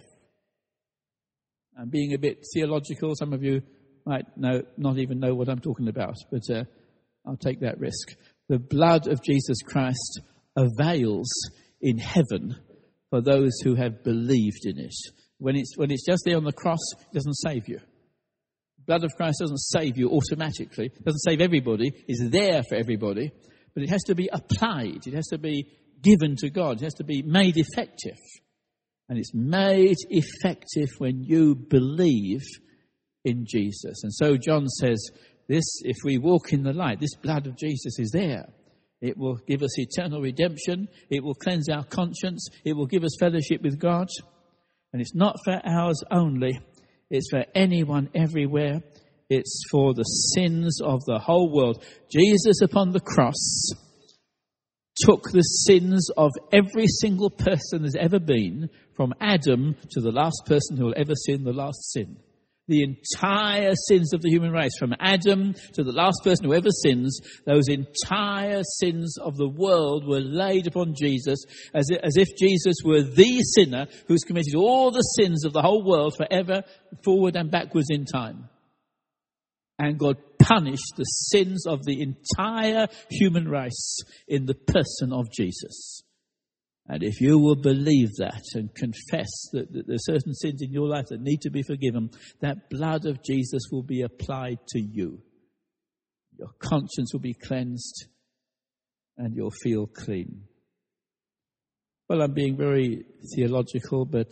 I'm being a bit theological. Some of you might not even know what I'm talking about, but I'll take that risk. The blood of Jesus Christ avails in heaven for those who have believed in it. When it's just there on the cross, it doesn't save you. The blood of Christ doesn't save you automatically. It doesn't save everybody. It's there for everybody. But it has to be applied. It has to be given to God. It has to be made effective. And it's made effective when you believe in Jesus. And so John says, if we walk in the light, this blood of Jesus is there. It will give us eternal redemption. It will cleanse our conscience. It will give us fellowship with God. And it's not for ours only. It's for anyone everywhere. It's for the sins of the whole world. Jesus upon the cross took the sins of every single person there's ever been, from Adam to the last person who will ever sin the last sin. The entire sins of the human race, from Adam to the last person who ever sins, those entire sins of the world were laid upon Jesus, as if Jesus were the sinner who's committed all the sins of the whole world forever, forward and backwards in time. And God punished the sins of the entire human race in the person of Jesus. And if you will believe that and confess that there are certain sins in your life that need to be forgiven, that blood of Jesus will be applied to you. Your conscience will be cleansed and you'll feel clean. Well, I'm being very theological, but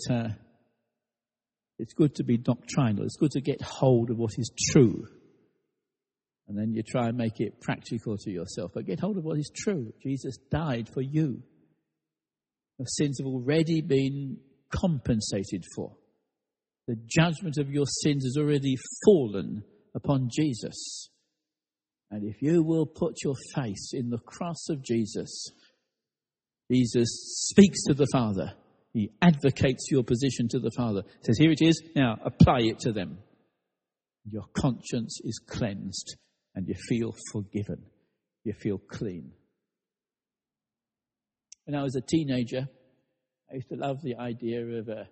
it's good to be doctrinal. It's good to get hold of what is true. And then you try and make it practical to yourself. But get hold of what is true. Jesus died for you. Your sins have already been compensated for. The judgment of your sins has already fallen upon Jesus. And if you will put your faith in the cross of Jesus, Jesus speaks to the Father. He advocates your position to the Father. He says, here it is, now apply it to them. Your conscience is cleansed and you feel forgiven. You feel clean. When I was a teenager, I used to love the idea of the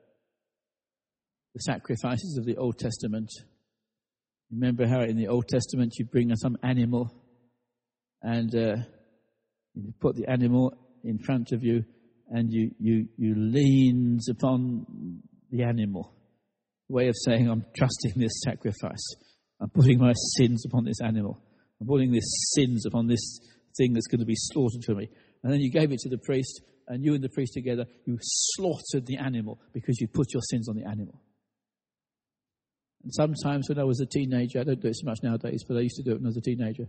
sacrifices of the Old Testament. Remember how in the Old Testament you bring some animal and you put the animal in front of you and you lean upon the animal. A way of saying, I'm trusting this sacrifice. I'm putting my sins upon this animal. I'm putting these sins upon this thing that's going to be slaughtered for me. And then you gave it to the priest, and you and the priest together, you slaughtered the animal because you put your sins on the animal. And sometimes when I was a teenager, I don't do it so much nowadays, but I used to do it when I was a teenager.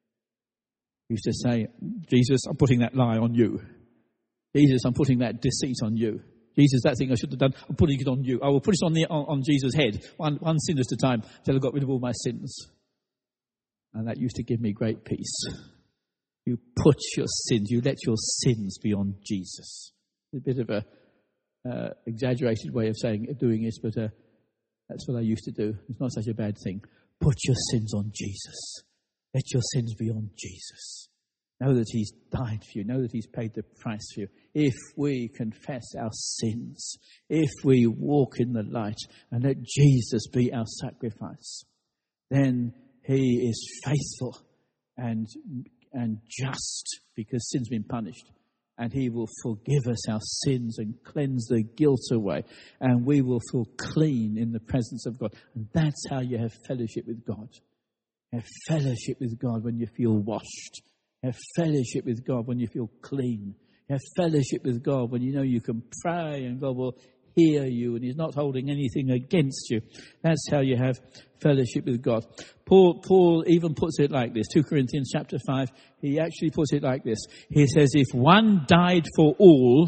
I used to say, Jesus, I'm putting that lie on you. Jesus, I'm putting that deceit on you. Jesus, that thing I should have done, I'm putting it on you. I will put it on Jesus' head, one sin at a time, until I got rid of all my sins. And that used to give me great peace. You put your sins, you let your sins be on Jesus. A bit of a exaggerated way of doing it, but that's what I used to do. It's not such a bad thing. Put your sins on Jesus. Let your sins be on Jesus. Know that he's died for you. Know that he's paid the price for you. If we confess our sins, if we walk in the light and let Jesus be our sacrifice, then he is faithful and just, because sin's been punished, and he will forgive us our sins and cleanse the guilt away, and we will feel clean in the presence of God. And that's how you have fellowship with God. You have fellowship with God when you feel washed. You have fellowship with God when you feel clean. You have fellowship with God when you know you can pray and God will hear you and he's not holding anything against you. That's how you have fellowship with God. Paul even puts it like this. 2 Corinthians chapter 5, he actually puts it like this. He says, if one died for all,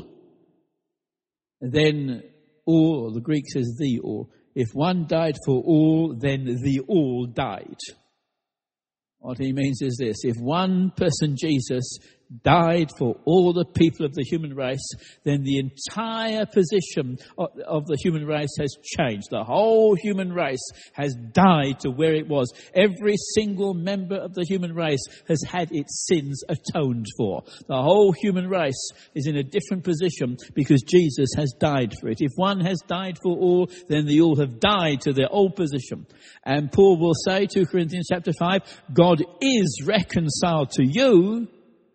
then all, the Greek says the all. If one died for all, then the all died. What he means is this. If one person, Jesus, died for all the people of the human race, then the entire position of the human race has changed. The whole human race has died to where it was. Every single member of the human race has had its sins atoned for. The whole human race is in a different position because Jesus has died for it. If one has died for all, then they all have died to their old position. And Paul will say, 2 Corinthians chapter 5, God is reconciled to you.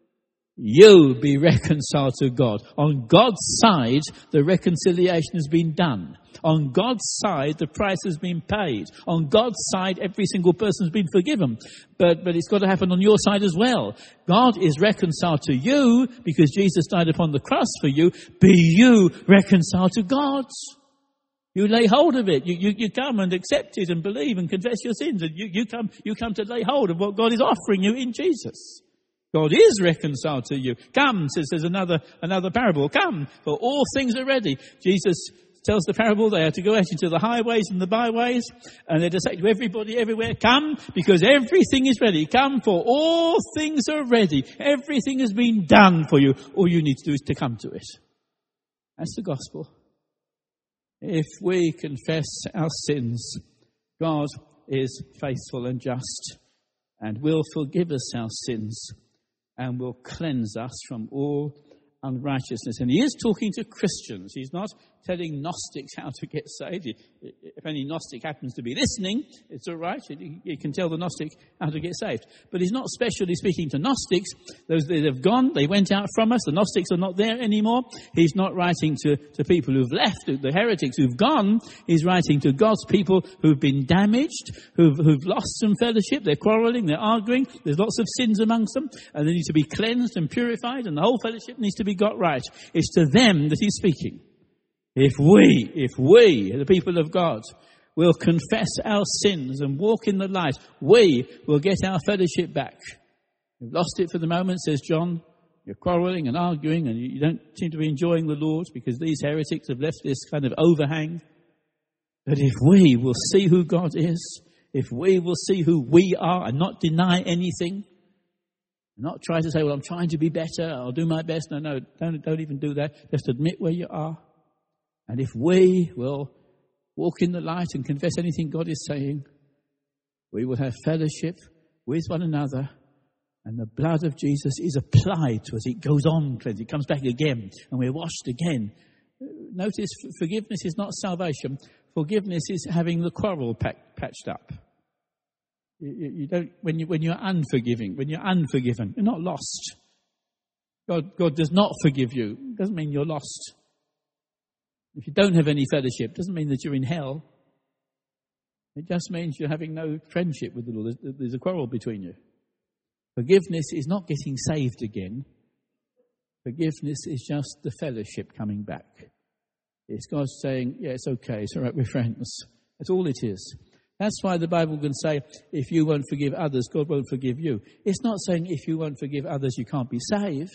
You be reconciled to God. On God's side, the reconciliation has been done. On God's side, the price has been paid. On God's side, every single person has been forgiven. But it's got to happen on your side as well. God is reconciled to you because Jesus died upon the cross for you. Be you reconciled to God. You lay hold of it. You come and accept it and believe and confess your sins. And you come to lay hold of what God is offering you in Jesus. God is reconciled to you. Come, says another parable. Come, for all things are ready. Jesus tells the parable they are to go out into the highways and the byways, and they're to say to everybody everywhere, come, because everything is ready. Come, for all things are ready. Everything has been done for you. All you need to do is to come to it. That's the gospel. If we confess our sins, God is faithful and just and will forgive us our sins and will cleanse us from all unrighteousness. And he is talking to Christians. He's not telling Gnostics how to get saved. If any Gnostic happens to be listening, it's all right. You can tell the Gnostic how to get saved. But he's not specially speaking to Gnostics. Those that have gone, they went out from us. The Gnostics are not there anymore. He's not writing to people who've left, the heretics who've gone. He's writing to God's people who've been damaged, who've lost some fellowship. They're quarreling, they're arguing. There's lots of sins amongst them. And they need to be cleansed and purified. And the whole fellowship needs to be got right. It's to them that he's speaking. If we, the people of God, will confess our sins and walk in the light, we will get our fellowship back. You've lost it for the moment, says John. You're quarreling and arguing and you don't seem to be enjoying the Lord because these heretics have left this kind of overhang. But if we will see who God is, if we will see who we are and not deny anything, not try to say, well, I'm trying to be better, I'll do my best. No, don't even do that. Just admit where you are. And if we will walk in the light and confess anything God is saying, we will have fellowship with one another, and the blood of Jesus is applied to us. It goes on, it comes back again, and we're washed again. Notice, forgiveness is not salvation. Forgiveness is having the quarrel patched up. You don't when you're unforgiving, when you're unforgiven, you're not lost. God does not forgive you. It doesn't mean you're lost. If you don't have any fellowship, it doesn't mean that you're in hell. It just means you're having no friendship with the Lord. There's a quarrel between you. Forgiveness is not getting saved again. Forgiveness is just the fellowship coming back. It's God saying, yeah, it's okay, it's all right, we're friends. That's all it is. That's why the Bible can say, if you won't forgive others, God won't forgive you. It's not saying if you won't forgive others, you can't be saved.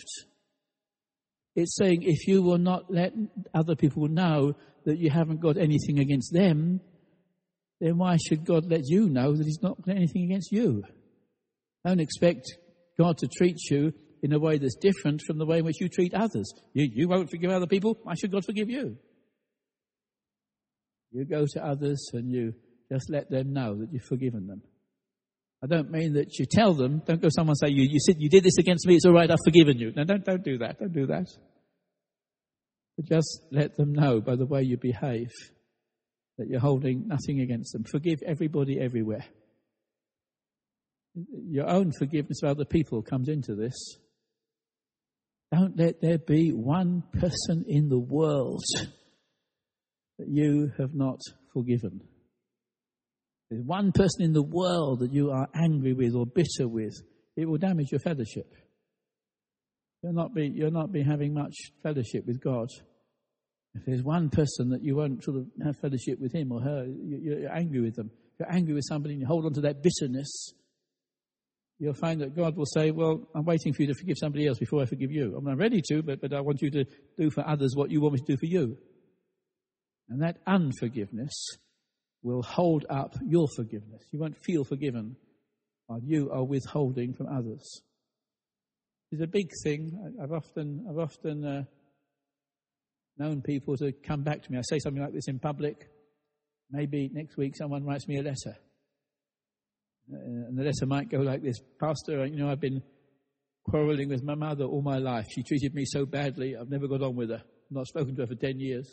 It's saying if you will not let other people know that you haven't got anything against them, then why should God let you know that he's not got anything against you? Don't expect God to treat you in a way that's different from the way in which you treat others. You won't forgive other people, why should God forgive you? You go to others and you just let them know that you've forgiven them. I don't mean that you tell them, don't go someone say, you did this against me, it's all right, I've forgiven you. No, don't do that, don't do that. But just let them know by the way you behave that you're holding nothing against them. Forgive everybody everywhere. Your own forgiveness of other people comes into this. Don't let there be one person in the world that you have not forgiven. There's one person in the world that you are angry with or bitter with, it will damage your fellowship. You'll not be having much fellowship with God. If there's one person that you won't sort of have fellowship with him or her, you're angry with them. If you're angry with somebody and you hold on to that bitterness, you'll find that God will say, well, I'm waiting for you to forgive somebody else before I forgive you. I'm not ready to, but I want you to do for others what you want me to do for you. And that unforgiveness will hold up your forgiveness. You won't feel forgiven while you are withholding from others. is a big thing. I've often known people to come back to me. I say something like this in public. Maybe next week someone writes me a letter. And the letter might go like this: Pastor, I've been quarrelling with my mother all my life. She treated me so badly, I've never got on with her. I've not spoken to her for 10 years.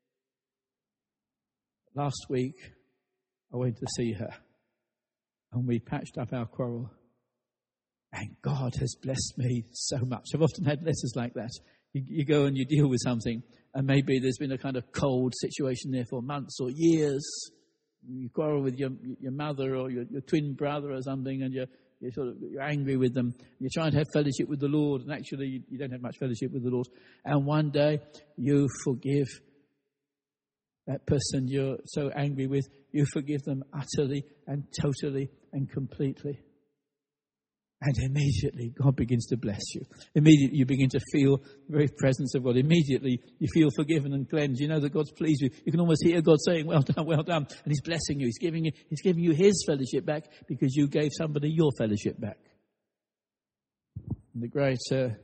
Last week, I went to see her, and we patched up our quarrel. And God has blessed me so much. I've often had letters like that. You go and you deal with something, and maybe there's been a kind of cold situation there for months or years. You quarrel with your mother or your twin brother or something, and you're angry with them. You're trying to have fellowship with the Lord, and actually you don't have much fellowship with the Lord. And one day you forgive that person you're so angry with. You forgive them utterly and totally and completely. And immediately God begins to bless you. Immediately you begin to feel the very presence of God. Immediately you feel forgiven and cleansed. You know that God's pleased with you. You can almost hear God saying, well done, well done. And He's blessing you. He's giving you His fellowship back because you gave somebody your fellowship back. And the great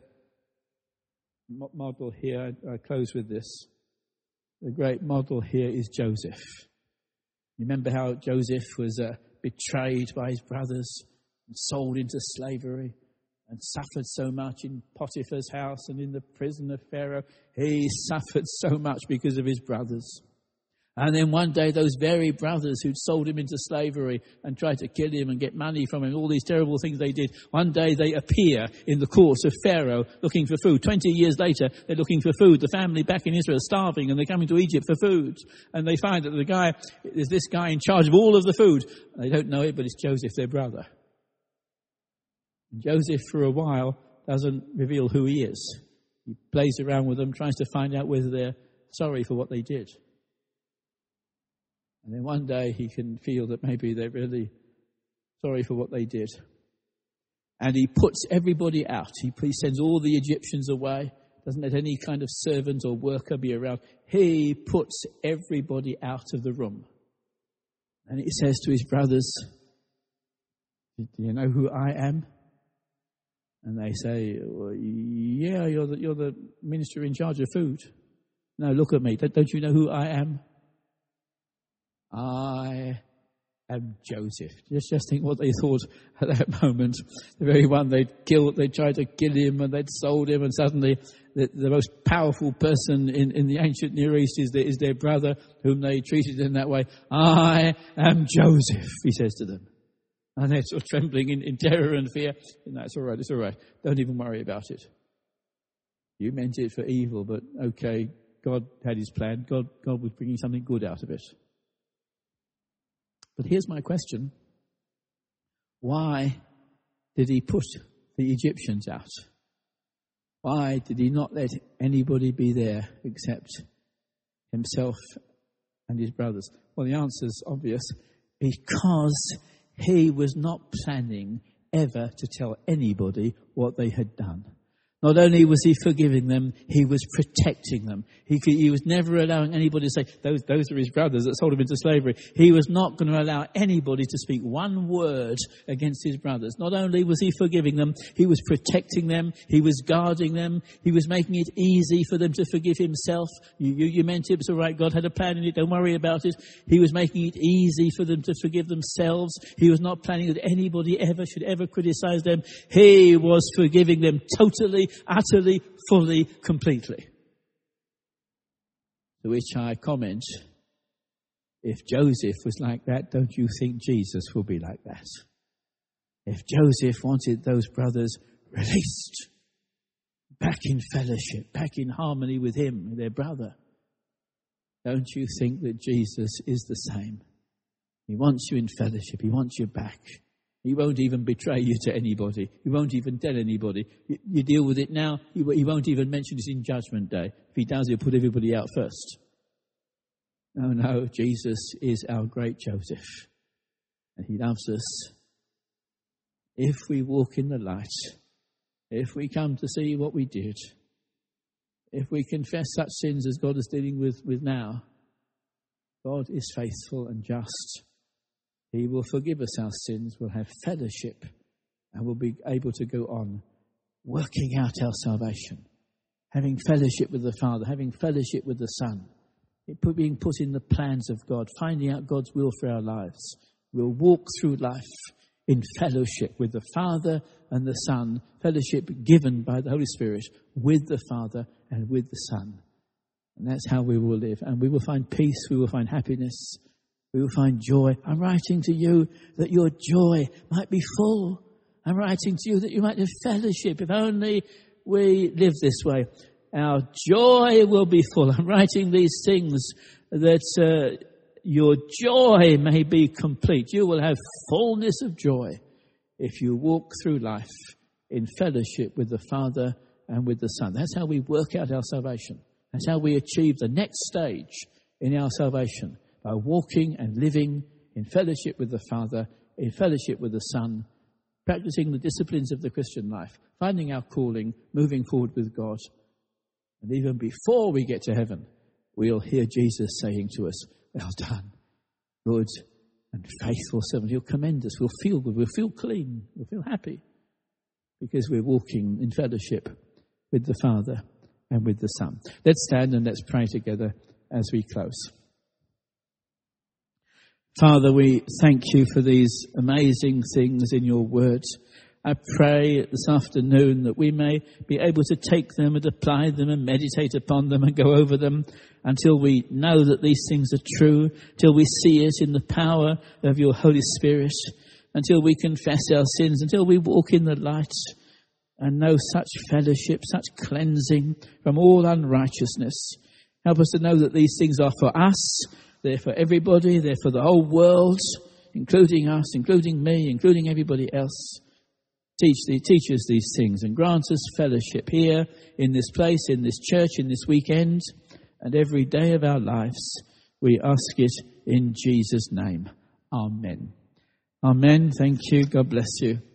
model here, I close with this. The great model here is Joseph. You remember how Joseph was betrayed by his brothers, sold into slavery, and suffered so much in Potiphar's house and in the prison of Pharaoh. He suffered so much because of his brothers. And then one day those very brothers who'd sold him into slavery and tried to kill him and get money from him, all these terrible things they did, one day they appear in the courts of Pharaoh looking for food. 20 years later, they're looking for food. The family back in Israel is starving, and they're coming to Egypt for food. And they find that there's this guy in charge of all of the food. They don't know it, but it's Joseph, their brother. Joseph, for a while, doesn't reveal who he is. He plays around with them, tries to find out whether they're sorry for what they did. And then one day he can feel that maybe they're really sorry for what they did. And he puts everybody out. He sends all the Egyptians away, doesn't let any kind of servant or worker be around. He puts everybody out of the room. And he says to his brothers, do you know who I am? And they say, well, yeah, you're the minister in charge of food. No, look at me. Don't you know who I am? I am Joseph. Just think what they thought at that moment. The very one they'd tried to kill him, and they'd sold him, and suddenly the most powerful person in the ancient Near East is their brother, whom they treated in that way. I am Joseph, he says to them. And they're sort of trembling in terror and fear. No, it's all right. Don't even worry about it. You meant it for evil, but okay, God had His plan. God was bringing something good out of it. But here's my question. Why did He put the Egyptians out? Why did He not let anybody be there except Himself and His brothers? Well, the answer's obvious. Because He was not planning ever to tell anybody what they had done. Not only was He forgiving them, He was protecting them. He was never allowing anybody to say, those are His brothers that sold Him into slavery. He was not going to allow anybody to speak one word against His brothers. Not only was He forgiving them, He was protecting them. He was guarding them. He was making it easy for them to forgive Himself. You meant it, it's all right. God had a plan in it. Don't worry about it. He was making it easy for them to forgive themselves. He was not planning that anybody should ever criticize them. He was forgiving them totally, utterly, fully, completely. To which I comment, if Joseph was like that, don't you think Jesus will be like that? If Joseph wanted those brothers released, back in fellowship, back in harmony with him, their brother, don't you think that Jesus is the same? He wants you in fellowship. He wants you back. He won't even betray you to anybody. He won't even tell anybody. You deal with it now. He won't even mention it in Judgment Day. If he does, he'll put everybody out first. No, Jesus is our great Joseph. And he loves us. If we walk in the light, if we come to see what we did, if we confess such sins as God is dealing with now, God is faithful and just. He will forgive us our sins, we'll have fellowship, and we'll be able to go on working out our salvation, having fellowship with the Father, having fellowship with the Son, being put in the plans of God, finding out God's will for our lives. We'll walk through life in fellowship with the Father and the Son, fellowship given by the Holy Spirit with the Father and with the Son. And that's how we will live. And we will find peace, we will find happiness, we will find joy. I'm writing to you that your joy might be full. I'm writing to you that you might have fellowship. If only we live this way, our joy will be full. I'm writing these things that your joy may be complete. You will have fullness of joy if you walk through life in fellowship with the Father and with the Son. That's how we work out our salvation. That's how we achieve the next stage in our salvation, by walking and living in fellowship with the Father, in fellowship with the Son, practicing the disciplines of the Christian life, finding our calling, moving forward with God. And even before we get to heaven, we'll hear Jesus saying to us, well done, good and faithful servant. He'll commend us. We'll feel good. We'll feel clean. We'll feel happy because we're walking in fellowship with the Father and with the Son. Let's stand and let's pray together as we close. Father, we thank you for these amazing things in your word. I pray this afternoon that we may be able to take them and apply them and meditate upon them and go over them until we know that these things are true, till we see it in the power of your Holy Spirit, until we confess our sins, until we walk in the light and know such fellowship, such cleansing from all unrighteousness. Help us to know that these things are for us, they're for everybody, they're for the whole world, including us, including me, including everybody else. Teach us these things and grant us fellowship here in this place, in this church, in this weekend, and every day of our lives. We ask it in Jesus' name. Amen. Amen. Thank you. God bless you.